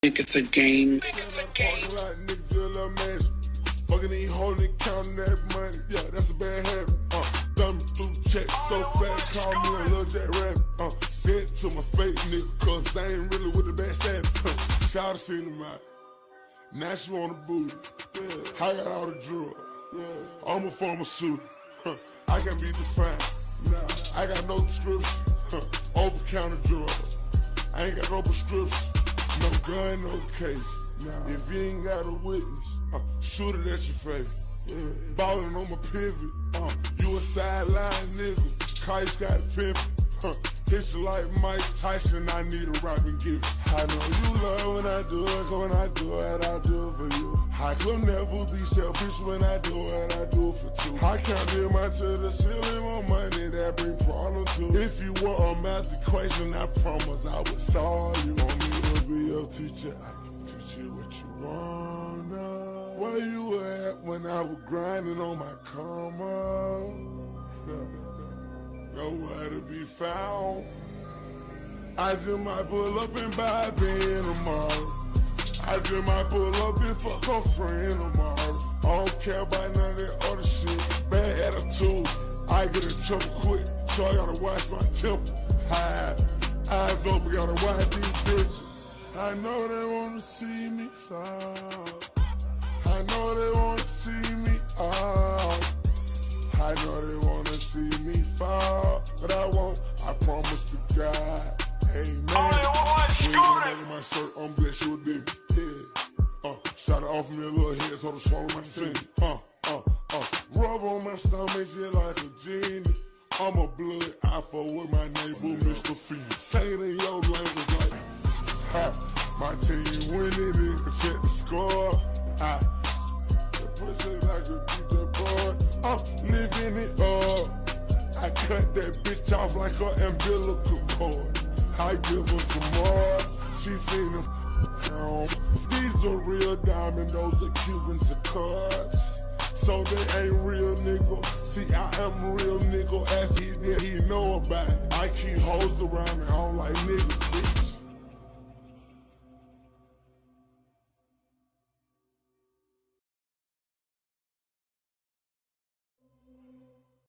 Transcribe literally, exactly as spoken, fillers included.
think it's a game. Fucking these hoes and counting that money. Yeah, that's a bad habit. Uh, thumbing through checks so fast, call me a little jack rabbit. Uh, sent to my fake nigga, cause I ain't really with the bad stab. Uh, Shout seen him out. Now she want a booty. Yeah. I got all the drugs. Yeah. I'm a former shooter. Huh. I can be defined. Nah. I got no prescription. Huh. Over counter drugs. I ain't got no prescription. No gun, no case. Nah. If you ain't got a witness, uh, shoot it at your face. Yeah. Ballin' on my pivot, uh, you a sideline nigga. Kites got a pimp, huh. Hit you like Mike Tyson, I need a rock and give it. I know you love when I do it, cause when I do it, I do it for you. I could never be selfish when I do it, I do it for two. I can't live my to the ceiling on money that bring problem too. If you want a math equation, I promise I would solve you. Want me to be your teacher? I can teach you what you wanna. Where you at when I was grinding on my karma? Nowhere to be found. I just might pull up and buy a Benz tomorrow. I just might pull up and fuck a friend tomorrow. I don't care about none of that other shit. Bad attitude, I get in trouble quick, so I gotta watch my temper. High, eyes open, gotta watch these bitches. I know they wanna see me fall. I know they wanna see me out. I know they wanna see me fall, but I won't, I promise to God. Amen. Only one scoring. My shirt, I'm blessed you with them. Yeah. Uh, shot it off me a little head so to swallow my sin. Uh, uh, uh. Rub on my stomach just like a genie. I'm a blood alpha with my neighbor, Mister Fee. Say it in your language like, ha. My team winning, nigga, check the score. I push it like a D J boy. I'm living it up. I cut that bitch off like her umbilical cord. I give her some more. She feeling home. These are real diamonds, those are Cuban cigars. So they ain't real nigga. See, I am real nigga. As he did, he know about it. I keep hoes around me, I don't like niggas.